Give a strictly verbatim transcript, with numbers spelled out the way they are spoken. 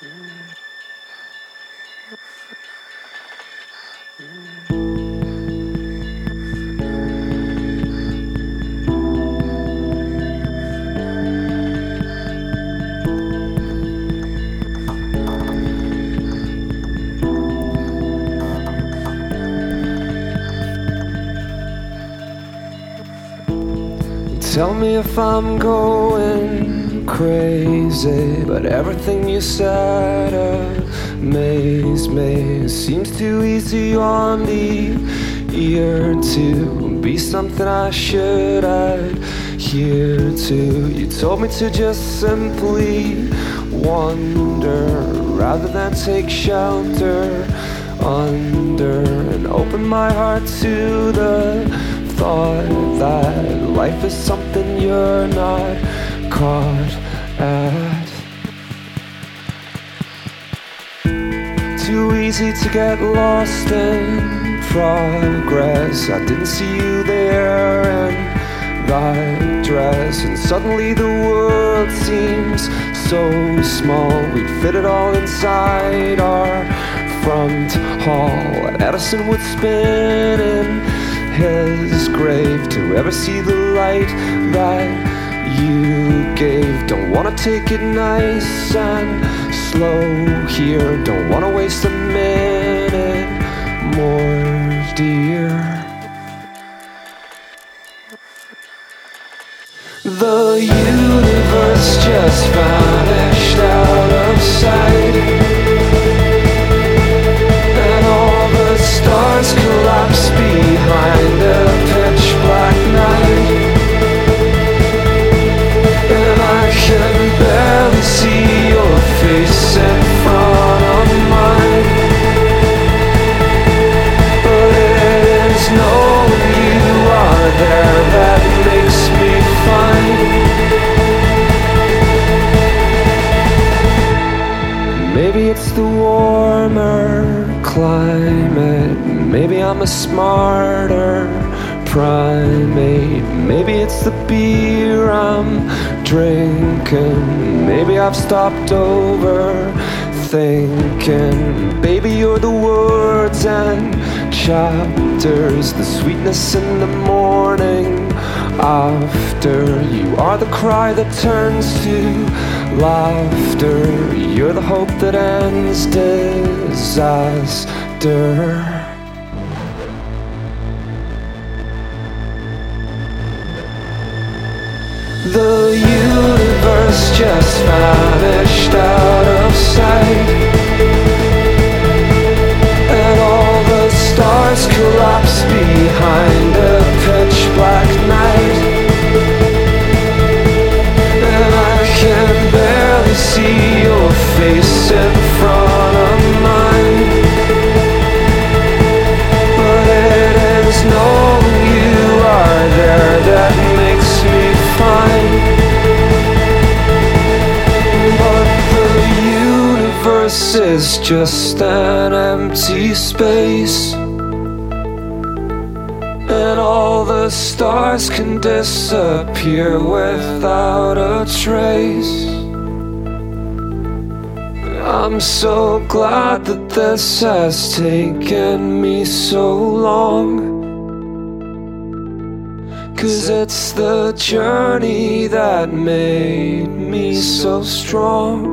Tell me if I'm going crazy, but everything you said amazed me. Seems too easy on the ear to be something I should adhere to. You told me to just simply wonder rather than take shelter under, and open my heart to the thought that life is something you're not caught at. Too easy to get lost in progress. I didn't see you there in that dress, and suddenly the world seems so small. We'd fit it all inside our front hall, and Edison would spin in his grave to ever see the light that you gave. Don't wanna take it nice and slow here, don't wanna waste a minute more, dear. The universe just vanished out of sight, and all the stars collapsed behind a pitch black night, and I can barely see your face in front of mine, but it is knowing you are there that makes me fine. Maybe it's the warmer climate, maybe I'm a smarter primate, maybe it's the beer I'm drinking, maybe I've stopped over thinking. Baby, you're the words and chapters, the sweetness in the morning after. You are the cry that turns to laughter, you're the hope that ends disaster. The universe just vanished out of sight, and all the stars collapsed behind a pitch black night, and I can barely see your face in front of mine, but it is knowing you are there that makes me fine. But the universe is just an empty space, and all the stars can disappear without a trace. I'm so glad that this has taken me so long, 'cause it's the journey that made me so strong.